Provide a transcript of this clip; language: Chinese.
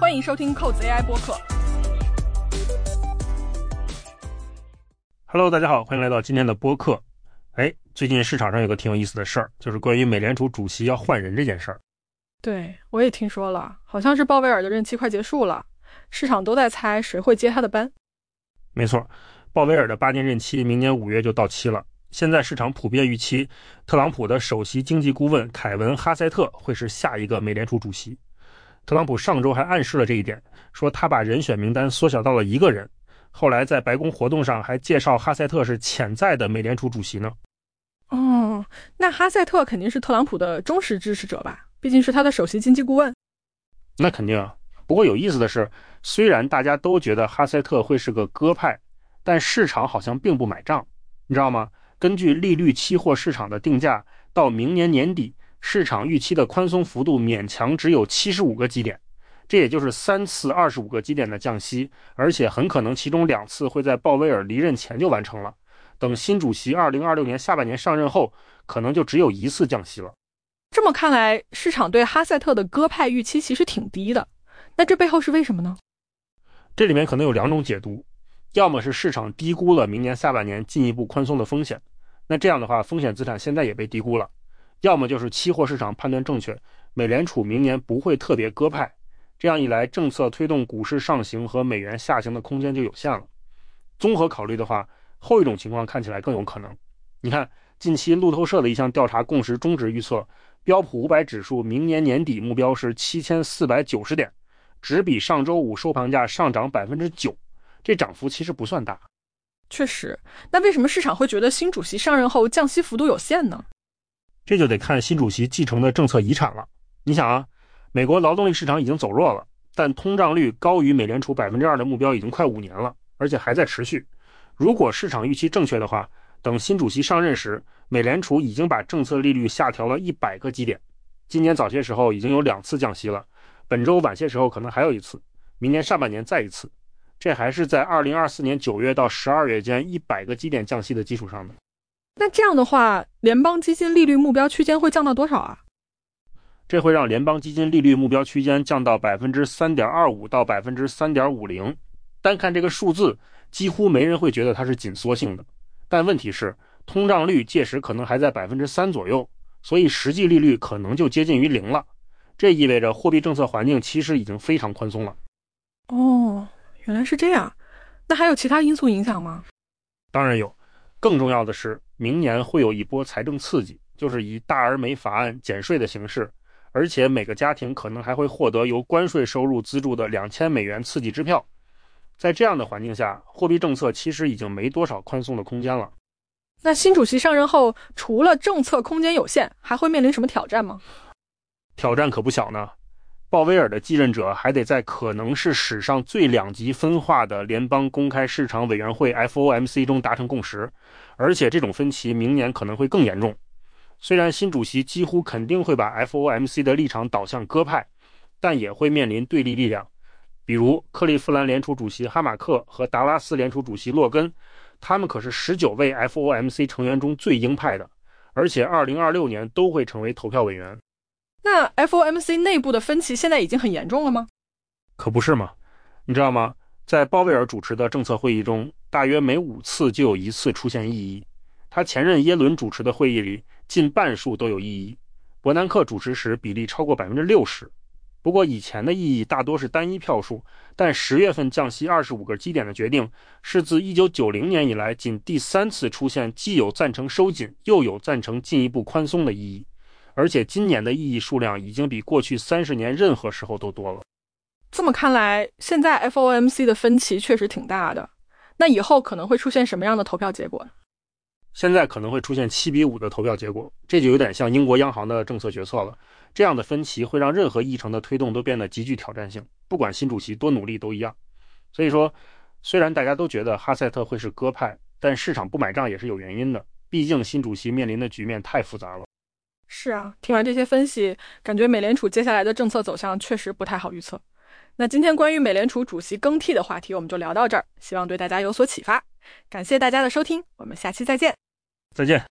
欢迎收听扣子 AI 播客。 Hello， 大家好，欢迎来到今天的播客。最近市场上有个挺有意思的事儿，就是关于美联储主席要换人这件事儿。 对，我也听说了，好像是鲍威尔的任期快结束了，市场都在猜谁会接他的班。 没错，鲍威尔的8年任期明年5月就到期了。现在市场普遍预期，特朗普的首席经济顾问凯文·哈塞特会是下一个美联储主席。特朗普上周还暗示了这一点，说他把人选名单缩小到了1个人。后来在白宫活动上还介绍哈塞特是潜在的美联储主席呢。 那哈塞特肯定是特朗普的忠实支持者吧？毕竟是他的首席经济顾问。 那肯定啊。不过有意思的是，虽然大家都觉得哈塞特会是个鸽派，但市场好像并不买账，你知道吗？根据利率期货市场的定价，到明年年底，市场预期的宽松幅度勉强只有75个基点，这也就是3次25个基点的降息，而且很可能其中2次会在鲍威尔离任前就完成了。等新主席2026年下半年上任后，可能就只有1次降息了。 这么看来，市场对哈塞特的鸽派预期其实挺低的。那这背后是为什么呢？ 这里面可能有2种解读，要么是市场低估了明年下半年进一步宽松的风险，那这样的话风险资产现在也被低估了；要么就是期货市场判断正确，美联储明年不会特别鸽派，这样一来政策推动股市上行和美元下行的空间就有限了。综合考虑的话，后一种情况看起来更有可能。你看，近期路透社的一项调查共识中值预测，标普500指数明年年底目标是7490点，只比上周五收盘价上涨 9%， 这涨幅其实不算大。 确实，那为什么市场会觉得新主席上任后降息幅度有限呢？ 这就得看新主席继承的政策遗产了。你想啊，美国劳动力市场已经走弱了，但通胀率高于美联储 2% 的目标已经快5年了，而且还在持续。如果市场预期正确的话，等新主席上任时，美联储已经把政策利率下调了100个基点。今年早些时候已经有2次降息了，本周晚些时候可能还有1次，明年上半年再1次。这还是在2024年9月到12月间100个基点降息的基础上的。 那这样的话，联邦基金利率目标区间会降到多少啊？ 这会让联邦基金利率目标区间降到 3.25% 到 3.50%。单看这个数字，几乎没人会觉得它是紧缩性的。但问题是，通胀率届时可能还在 3% 左右，所以实际利率可能就接近于0了。这意味着货币政策环境其实已经非常宽松了。 原来是这样。那还有其他因素影响吗？ 当然有，更重要的是，明年会有一波财政刺激，就是以大而美法案减税的形式，而且每个家庭可能还会获得由关税收入资助的$2000刺激支票。在这样的环境下，货币政策其实已经没多少宽松的空间了。 那新主席上任后，除了政策空间有限，还会面临什么挑战吗？ 挑战可不小呢。鲍威尔的继任者还得在可能是史上最2极分化的联邦公开市场委员会 FOMC 中达成共识，而且这种分歧明年可能会更严重。虽然新主席几乎肯定会把 FOMC 的立场导向鸽派，但也会面临对立力量，比如克利夫兰联储主席哈马克和达拉斯联储主席洛根，他们可是19位 FOMC 成员中最鹰派的，而且2026年都会成为投票委员。 那 FOMC 内部的分歧现在已经很严重了吗？ 可不是嘛。你知道吗？在鲍威尔主持的政策会议中，大约每5次就有1次出现异议。他前任耶伦主持的会议里，近半数都有异议。伯南克主持时比例超过 60%。不过以前的异议大多是单一票数，但10月份降息25个基点的决定，是自1990年以来仅第3次出现既有赞成收紧，又有赞成进一步宽松的异议。而且今年的异议数量已经比过去30年任何时候都多了。 这么看来，现在 FOMC 的分歧确实挺大的。那以后可能会出现什么样的投票结果呢？ 现在可能会出现7-5的投票结果，这就有点像英国央行的政策决策了。这样的分歧会让任何议程的推动都变得极具挑战性，不管新主席多努力都一样。所以说，虽然大家都觉得哈塞特会是鸽派，但市场不买账也是有原因的，毕竟新主席面临的局面太复杂了。 是啊，听完这些分析，感觉美联储接下来的政策走向确实不太好预测。那今天关于美联储主席更替的话题我们就聊到这儿，希望对大家有所启发。感谢大家的收听，我们下期再见。 再见。